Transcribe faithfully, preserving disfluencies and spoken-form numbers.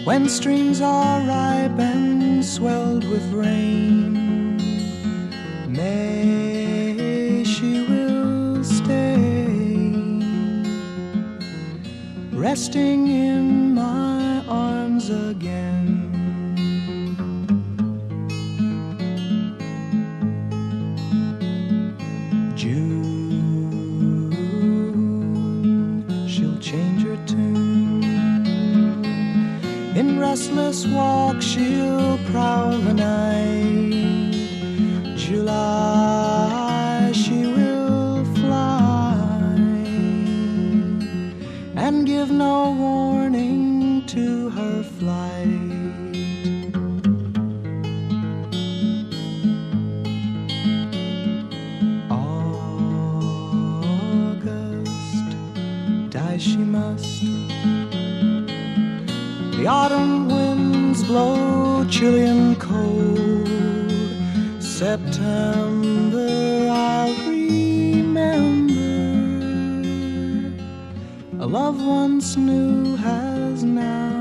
when streams are ripe and swelled with rain. May she will stay, resting in my arms again. June, she'll change her tune. In restless walk she'll prowl the night. July, she will fly and give no warning to her flight. Die she must. The autumn winds blow chilly and cold. September I'll remember. A love once new has now